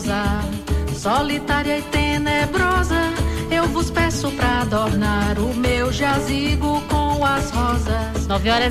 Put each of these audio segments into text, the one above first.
lousa, solitária e tenebrosa, eu vos peço pra adornar o meu jazigo com as rosas.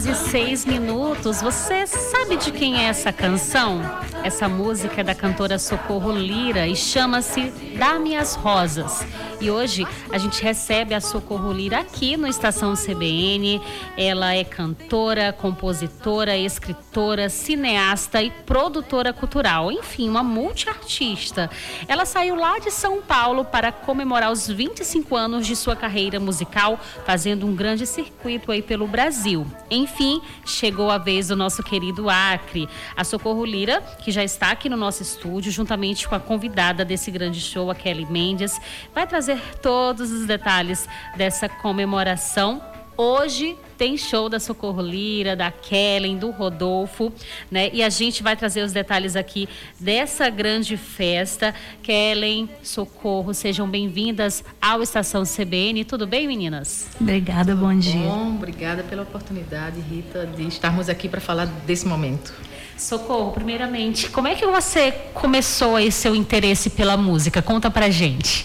9h06. Você sabe de quem é essa canção? Essa música é da cantora Socorro Lira e chama-se Dá-me as Rosas. E hoje a gente recebe a Socorro Lira aqui no Estação CBN. Ela é cantora, compositora, escritora, cineasta e produtora cultural. Enfim, uma multiartista. Ela saiu lá de São Paulo para comemorar os 25 anos de sua carreira musical, fazendo um grande circuito aí pelo Brasil. Enfim, chegou a vez do nosso querido Acre. A Socorro Lira, que já está aqui no nosso estúdio, juntamente com a convidada desse grande show, a Kelly Mendes, vai trazer todos os detalhes dessa comemoração. Hoje tem show da Socorro Lira, da Kellen, do Rodolfo, né? E a gente vai trazer os detalhes aqui dessa grande festa. Kellen, Socorro, sejam bem-vindas ao Estação CBN. Tudo bem, meninas? Obrigada, bom dia. Bom, obrigada pela oportunidade, Rita, de estarmos aqui para falar desse momento. Socorro, primeiramente, como é que você começou aí seu interesse pela música? Conta pra gente.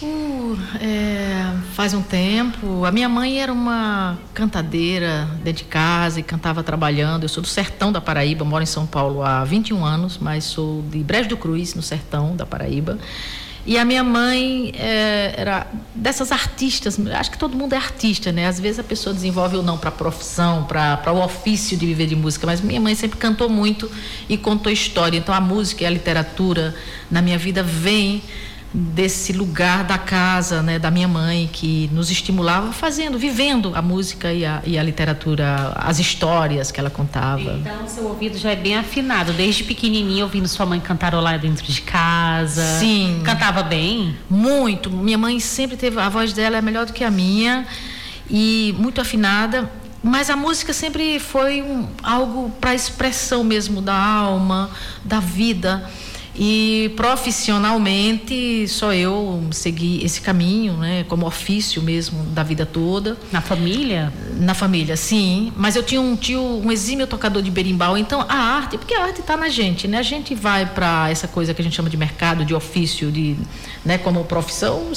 Faz um tempo. A minha mãe era uma cantadeira dentro de casa e cantava trabalhando. Eu sou do sertão da Paraíba, moro em São Paulo há 21 anos, mas sou de Brejo do Cruz, no sertão da Paraíba. E a minha mãe era dessas artistas, acho que todo mundo é artista, né? Às vezes a pessoa desenvolve ou não para a profissão, para o ofício de viver de música, mas minha mãe sempre cantou muito e contou história. Então a música e a literatura na minha vida vem desse lugar da casa, né, da minha mãe, que nos estimulava vivendo a música e a literatura, as histórias que ela contava. Então seu ouvido já é bem afinado, desde pequenininha ouvindo sua mãe cantarolar dentro de casa. Sim. Cantava bem? Muito. Minha mãe sempre teve, a voz dela é melhor do que a minha e muito afinada, mas a música sempre foi algo para expressão mesmo da alma, da vida. E profissionalmente só eu segui esse caminho, né, como ofício mesmo da vida toda. Na família? Na família, sim. Mas eu tinha um tio, um exímio tocador de berimbau. Então a arte, porque a arte está na gente, né? A gente vai para essa coisa que a gente chama de mercado, de ofício, né, como profissão,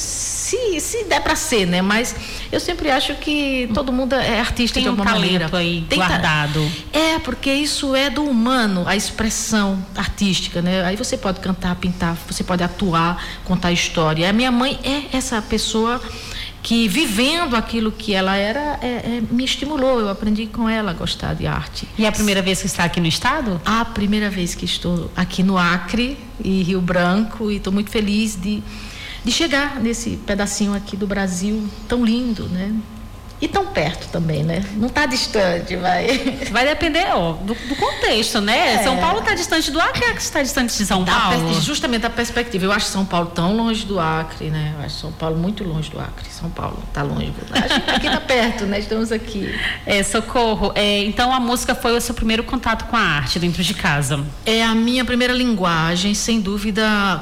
se der para ser, né? Mas eu sempre acho que todo mundo é artista tem de alguma maneira. Tem um talento aí guardado. Porque isso é do humano, a expressão artística, né? Aí você pode cantar, pintar, você pode atuar, contar história. A minha mãe é essa pessoa que, vivendo aquilo que ela era, me estimulou. Eu aprendi com ela a gostar de arte. E é a primeira vez que está aqui no estado? A primeira vez que estou aqui no Acre e Rio Branco, e estou muito feliz de chegar nesse pedacinho aqui do Brasil tão lindo, né? E tão perto também, né? Não está distante, Vai depender, do contexto, né? São Paulo está distante do Acre, Acre está distante de São Paulo? Justamente a perspectiva. Eu acho São Paulo tão longe do Acre, né? Eu acho São Paulo muito longe do Acre. São Paulo está longe. A gente aqui está perto, né? Estamos aqui. Socorro. Então a música foi o seu primeiro contato com a arte dentro de casa? É a minha primeira linguagem, sem dúvida,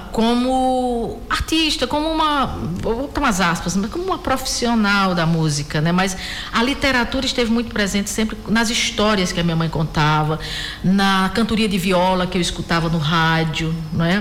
como artista, como vou botar umas aspas, mas como uma profissional da música, né? Mas a literatura esteve muito presente sempre nas histórias que a minha mãe contava, na cantoria de viola que eu escutava no rádio, não é?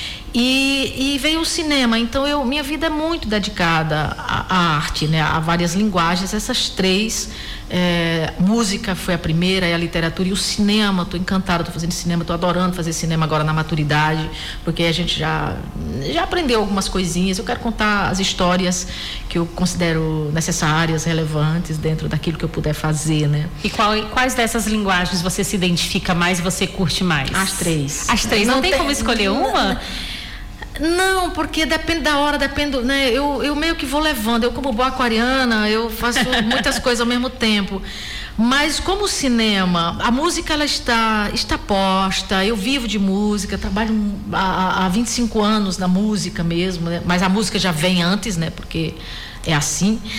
E veio o cinema. Então minha vida é muito dedicada à arte, né? A várias linguagens. Essas três, música foi a primeira, e a literatura e o cinema. Estou encantada, estou fazendo cinema, estou adorando fazer cinema agora na maturidade, porque a gente já aprendeu algumas coisinhas. Eu quero contar as histórias que eu considero necessárias, relevantes dentro daquilo que eu puder fazer, né? E quais dessas linguagens você se identifica mais e você curte mais? As três. As três? Não tem como escolher uma? Não, porque depende da hora, né? Eu meio que vou levando. Eu, como boa aquariana, eu faço muitas coisas ao mesmo tempo. Mas como o cinema, a música ela está posta. Eu vivo de música, trabalho há 25 anos na música mesmo, né? Mas a música já vem antes, né? Porque é assim.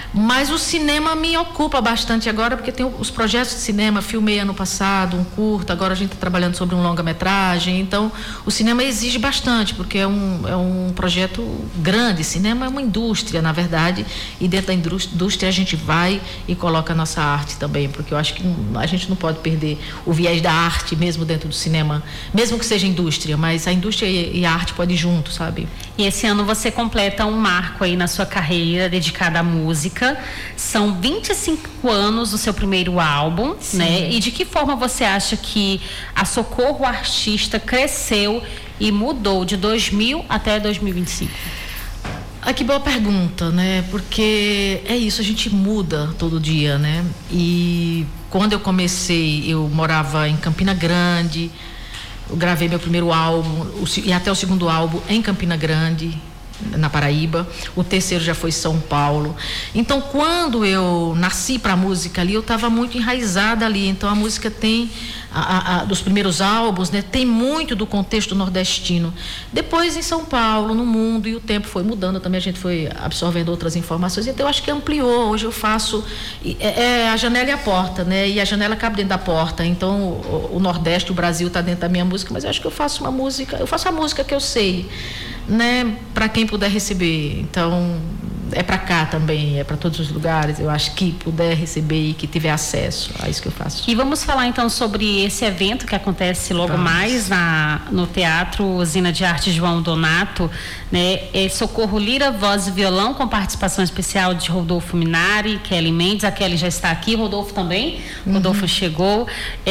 Mas o cinema me ocupa bastante agora, porque tem os projetos de cinema. Filmei ano passado um curta, agora a gente está trabalhando sobre um longa-metragem. Então, o cinema exige bastante, porque é um projeto grande. Cinema é uma indústria, na verdade, e dentro da indústria a gente vai e coloca a nossa arte também, porque eu acho que a gente não pode perder o viés da arte mesmo dentro do cinema, mesmo que seja indústria, mas a indústria e a arte podem ir junto, sabe? E esse ano você completa um marco aí na sua carreira dedicada à música. São 25 anos do seu primeiro álbum, sim, né? E de que forma você acha que a Socorro Artista cresceu e mudou de 2000 até 2025? Que boa pergunta, né? Porque é isso, a gente muda todo dia, né? E quando eu comecei, eu morava em Campina Grande, eu gravei meu primeiro álbum e até o segundo álbum em Campina Grande, na Paraíba. O terceiro já foi São Paulo. Então, quando eu nasci para a música ali, eu estava muito enraizada ali. Então, a música tem dos primeiros álbuns, né, tem muito do contexto nordestino. Depois em São Paulo, no mundo, e o tempo foi mudando também, a gente foi absorvendo outras informações. Então, eu acho que ampliou. Hoje eu faço a janela e a porta, né? E a janela cabe dentro da porta. Então, o Nordeste, o Brasil está dentro da minha música, mas eu acho que eu faço a música que eu sei, né, para quem puder receber. Então, é para cá também, é para todos os lugares. Eu acho que puder receber e que tiver acesso, é isso que eu faço. E vamos falar então sobre esse evento que acontece logo mais no Teatro Usina de Arte João Donato, né? Socorro Lira, voz e violão, com participação especial de Rodolfo Minari, Kelly Mendes. A Kelly já está aqui, Rodolfo também. Rodolfo chegou.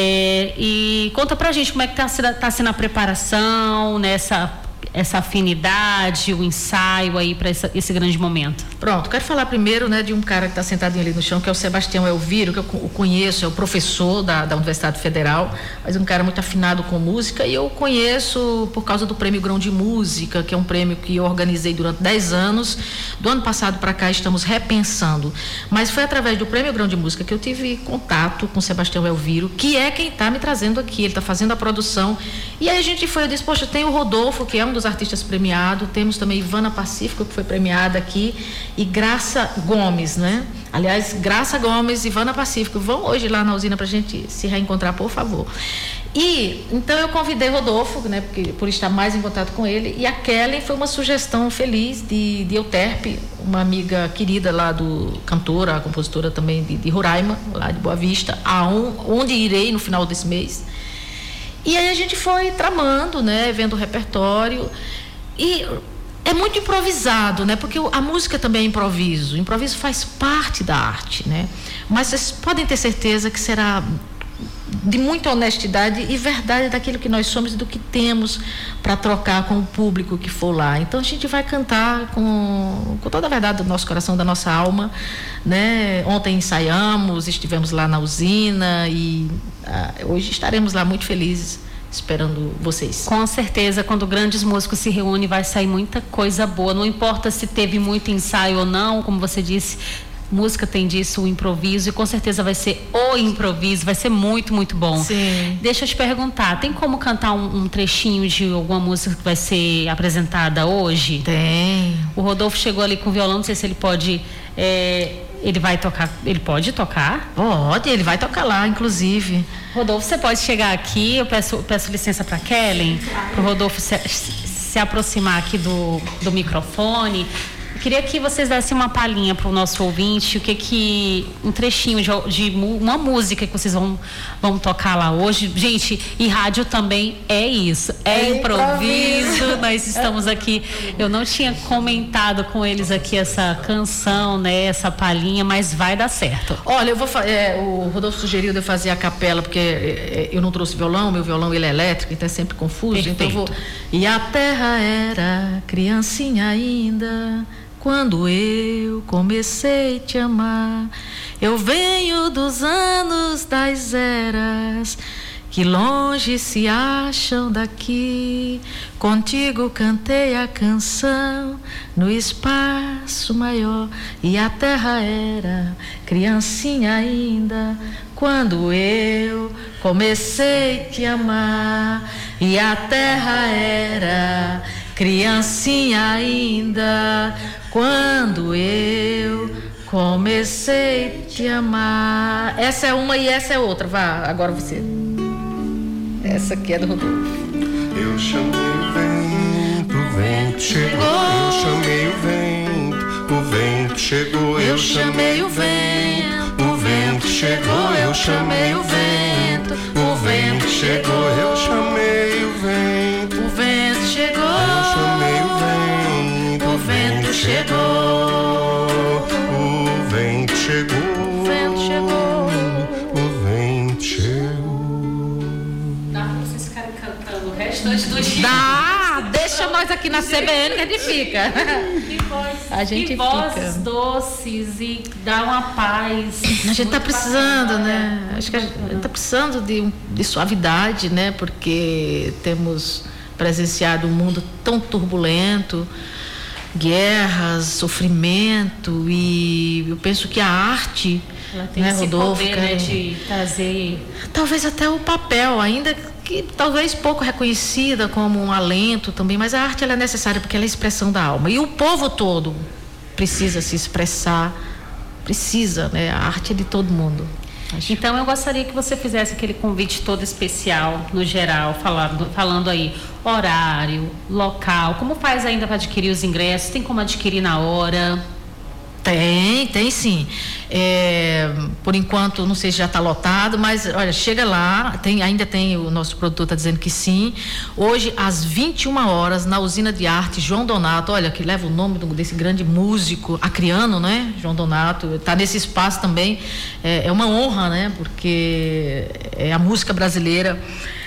E conta pra gente como é que tá sendo a preparação, né? Essa afinidade, o ensaio aí para esse grande momento. Pronto, quero falar primeiro, né, de um cara que está sentadinho ali no chão, que é o Sebastião Elviro, que eu conheço, é o professor da Universidade Federal, mas um cara muito afinado com música, e eu conheço por causa do Prêmio Grão de Música, que é um prêmio que eu organizei durante 10 anos. Do ano passado para cá estamos repensando, mas foi através do Prêmio Grão de Música que eu tive contato com o Sebastião Elviro, que é quem está me trazendo aqui. Ele está fazendo a produção, e aí eu disse, poxa, tem o Rodolfo, que é um dos artistas premiados, temos também Ivana Pacífico, que foi premiada aqui, e Graça Gomes, né? Aliás, Graça Gomes e Ivana Pacífico vão hoje lá na usina pra gente se reencontrar, por favor. E então eu convidei Rodolfo, né, por estar mais em contato com ele, e a Kelly foi uma sugestão feliz de Euterpe, uma amiga querida lá cantora, compositora também de Roraima, lá de Boa Vista, onde irei no final desse mês. E aí a gente foi tramando, né, vendo o repertório, e é muito improvisado, né, porque a música também é improviso. O improviso faz parte da arte, né, mas vocês podem ter certeza que será de muita honestidade e verdade daquilo que nós somos e do que temos para trocar com o público que for lá. Então a gente vai cantar com toda a verdade do nosso coração, da nossa alma, né? Ontem ensaiamos, estivemos lá na usina e hoje estaremos lá muito felizes, esperando vocês. Com certeza, quando grandes músicos se reúnem, vai sair muita coisa boa. Não importa se teve muito ensaio ou não, como você disse, música tem disso, o improviso, e com certeza vai ser o improviso, vai ser muito, muito bom. Sim. Deixa eu te perguntar, tem como cantar um trechinho de alguma música que vai ser apresentada hoje? Tem. O Rodolfo chegou ali com o violão, não sei se ele pode... ele vai tocar, ele pode tocar? Pode, ele vai tocar lá, inclusive. Rodolfo, você pode chegar aqui, eu peço licença para Kellen, para o Rodolfo se aproximar aqui do microfone. Queria que vocês dessem uma palhinha para o nosso ouvinte, um trechinho de uma música que vocês vão tocar lá hoje. Gente, e rádio também é isso, é improviso. Nós estamos aqui, eu não tinha comentado com eles aqui essa canção, né, essa palhinha, mas vai dar certo. Olha, o Rodolfo sugeriu de eu fazer a capela, porque eu não trouxe violão, meu violão ele é elétrico, então é sempre confuso. Perfeito. Então E a terra era criancinha ainda, quando eu comecei a te amar. Eu venho dos anos das eras que longe se acham daqui. Contigo cantei a canção no espaço maior, e a terra era criancinha ainda quando eu comecei a te amar. E a terra era criancinha ainda quando eu Comecei a te amar. Essa é uma e essa é outra. Vá, agora você. Essa aqui é do Rodolfo. Eu chamei o vento chegou. Eu chamei o vento chegou. Eu chamei o vento chegou. Eu chamei o vento chegou. Eu chamei o vento chegou. Eu chamei o vento chegou. O vento chegou. O vento chegou. O vento chegou. Dá pra vocês ficarem cantando o restante do dia. Dá! Deixa nós aqui na CBN que a gente fica. Que voz, A gente que fica. vozes doces e dá uma paz. A gente está muito precisando, bacana, né? Acho que a gente está precisando de suavidade, né? Porque temos presenciado um mundo tão turbulento, guerras, sofrimento, e eu penso que a arte, Ela tem né, esse Rodolfo, poder, né, de trazer. talvez até o papel, ainda que talvez pouco reconhecida como um alento também, mas a arte ela é necessária porque ela é a expressão da alma. E o povo todo precisa se expressar, precisa, né? A arte é de todo mundo. Acho. Então eu gostaria que você fizesse aquele convite todo especial, no geral, falando aí horário, local, como faz ainda para adquirir os ingressos, tem como adquirir na hora? Tem sim. Por enquanto, não sei se já está lotado, mas olha, chega lá, ainda tem, o nosso produtor está dizendo que sim. Hoje, às 21 horas, na Usina de Arte João Donato, olha, que leva o nome desse grande músico acriano, né? João Donato, está nesse espaço também. É uma honra, né? Porque é a música brasileira.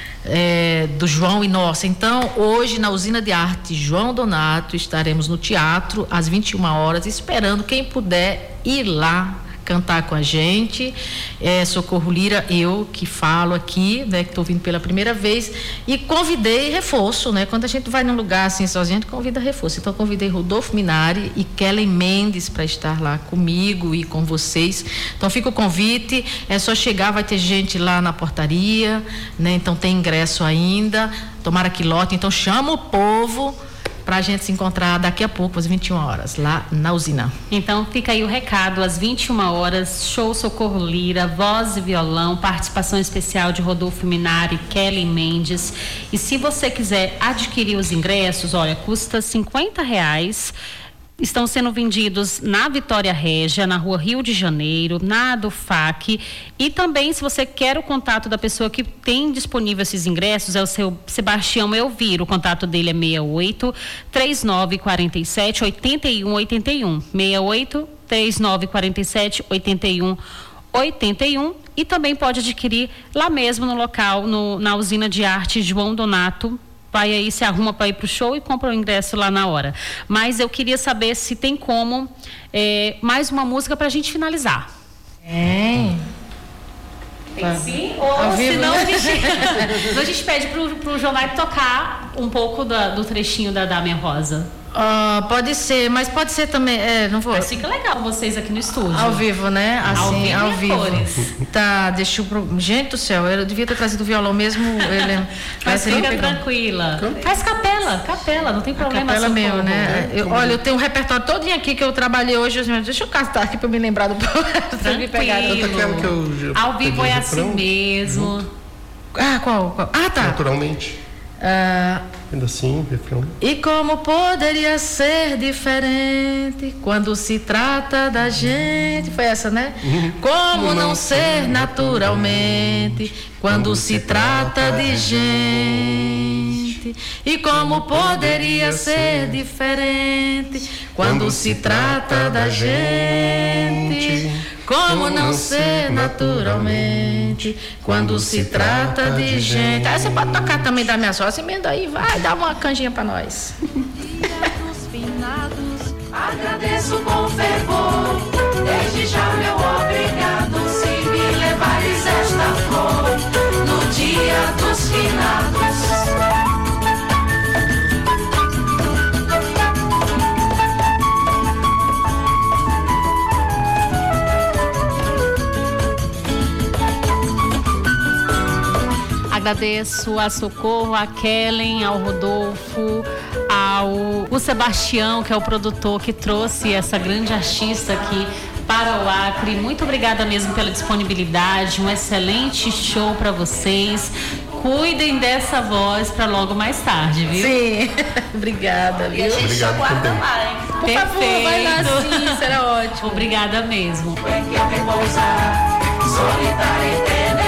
Do João e nossa. Então, hoje na Usina de Arte João Donato, estaremos no teatro às 21 horas, esperando quem puder ir lá cantar com a gente. Socorro Lira, eu que falo aqui, né, que estou vindo pela primeira vez, e convidei reforço, né? Quando a gente vai num lugar assim sozinho, a gente convida reforço. Então, convidei Rodolfo Minari e Kellen Mendes para estar lá comigo e com vocês. Então, fica o convite, é só chegar, vai ter gente lá na portaria, né? Então, tem ingresso ainda, tomara que lote. Então, chama o povo para a gente se encontrar daqui a pouco, às 21 horas, lá na usina. Então fica aí o recado, às 21 horas, show Socorro Lira, voz e violão, participação especial de Rodolfo Minari, Kelly Mendes. E se você quiser adquirir os ingressos, olha, custa R$50. Estão sendo vendidos na Vitória Régia, na Rua Rio de Janeiro, na Dufac. E também, se você quer o contato da pessoa que tem disponível esses ingressos, é o seu Sebastião Elviro. O contato dele é 68 3947 8181. 68 3947 8181. E também pode adquirir lá mesmo no local, na Usina de Arte João Donato. Vai aí, se arruma para ir para o show e compra o ingresso lá na hora. Mas eu queria saber se tem como mais uma música para a gente finalizar. Tem sim? Ou senão a gente pede pro Jonai tocar um pouco do trechinho da Dá-me a Rosa. Pode ser, mas pode ser também. Não vou. Mas fica legal vocês aqui no estúdio. Ao vivo, né? Assim, ao vivo. Cores. Tá, deixa eu. Gente do céu, eu devia ter trazido o violão mesmo. Mas fica tranquila. Faz capela, não tem problema. Capela meu, né? Olha, eu tenho um repertório todinho aqui que eu trabalhei hoje. Deixa eu cantar aqui pra eu me lembrar do Tranquilo. Ao vivo é assim mesmo. Qual? Tá. Naturalmente. Ainda assim, refrão. E como poderia ser diferente quando se trata da gente? Foi essa, né? Como não ser naturalmente quando se trata de gente? E como poderia ser diferente quando se trata da gente? Como não ser naturalmente quando se trata de gente? Aí você pode tocar também da minha sócia, emenda aí, vai dar uma canjinha pra nós. Dia dos finados, agradeço com fervor, desde já meu obrigado, se me levares esta flor, no dia dos finados. Agradeço a Socorro, a Kellen, ao Rodolfo, ao Sebastião, que é o produtor que trouxe essa grande artista aqui para o Acre. Muito obrigada mesmo pela disponibilidade, um excelente show para vocês. Cuidem dessa voz para logo mais tarde, viu? Sim, obrigada, viu? E a gente Obrigado aguarda também. lá, hein? Por favor, vai lá sim, será ótimo. Obrigada mesmo. Que repousar, solitária e